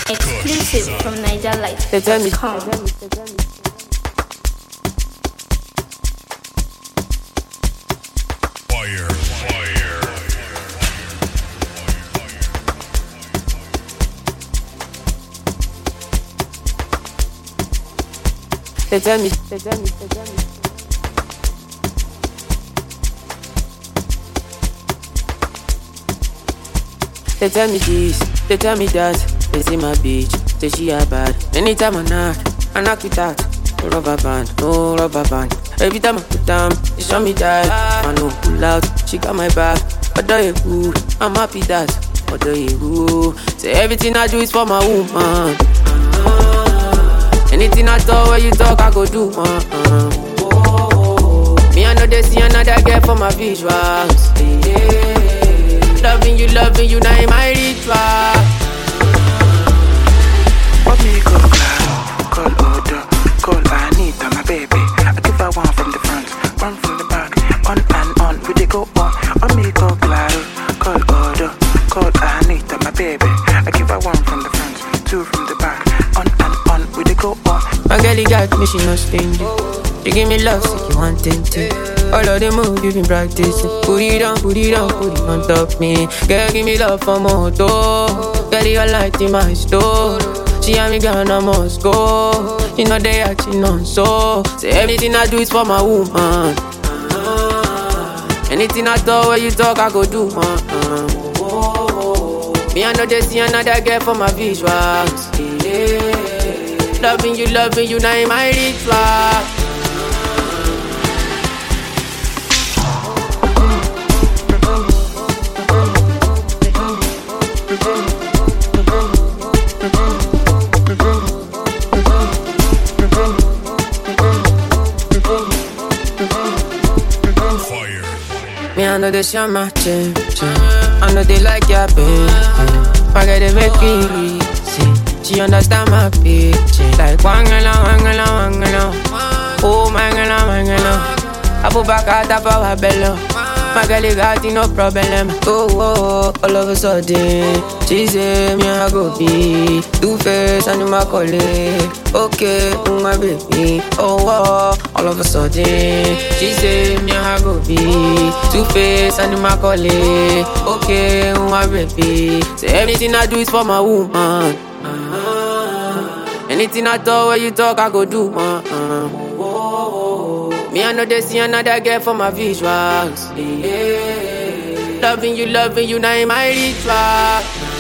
Exclusive from NigerLight. They tell me. Fire, fire. They tell me. They tell me this, they tell me that. They say my bitch, say she a bad. Anytime I knock with that. No rubber band, no rubber band. Every time I put down, they show me that. I know pull out, she got my back. But do you good? I'm happy that. But do you good? Say everything I do is for my woman. Anything I talk, when you talk, I go do. Me, I know they see another girl for my visuals. Loving you, now in my ritual. What me call Clara, call Odo, call Anita, my baby. I give her one from the front, one from the back, on and on, we dey go on. What me call Clara, call Odo, call Anita, my baby. I give her one from the front, two from the back, on and on, we dey go on. My girl, you got me, she no stingy. You give me love, so you want it. All of the moves you been practicing. Put it on top me. Girl, give me love for moto. Girl, you like in my store. She and me girl, I must go. You know they acting on so. Say everything I do is for my woman. Anything I talk, when you talk, I go do. Me, I know they see another girl for my visuals. Loving you, now in my ritual. Me, I know they share my chin. I know they like your baby. I got it make me easy. She understand my pitch. Like wangala. Oh, mangala. I put back out of our belly. My girl, you got no problem. Oh, all of a sudden, she say me I go be Two-Face and my colleague. Okay, my baby. Oh, all of a sudden, she say me I go be Two-Face and my colleague. Okay, my baby. Say everything I do is for my woman. Anything I talk, when you talk, I go do. Me, I know they see another girl for my visuals. Loving you, now in my ritual.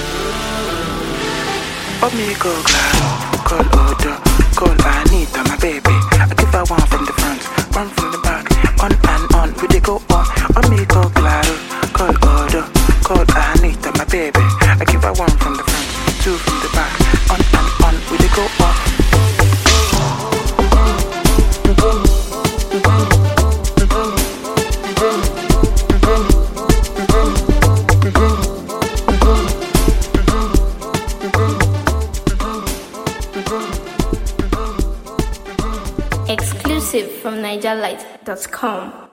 What me call Clara, call Odo, call Anita, my baby. I give her one from the front, one from the back, on and on, we dey go on. What me call Clara, call Odo, call Anita, my baby. I give her one from the front, two from the back, on and on, we dey go on. Exclusive from NigerLight.com.